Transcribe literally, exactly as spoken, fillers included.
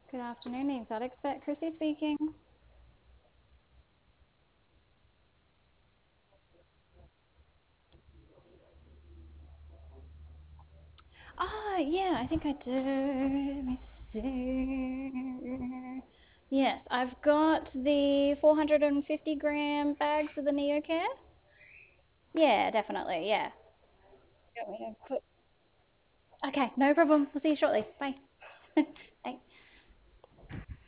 Good afternoon, the Exotic Expert, Chrissy speaking. Ah, yeah, I think I do. Let me see. Yes, I've got the four hundred fifty gram bags of the NeoCare. Yeah, definitely, yeah. Got me a quick- Okay, no problem. We'll see you shortly. Bye. Bye.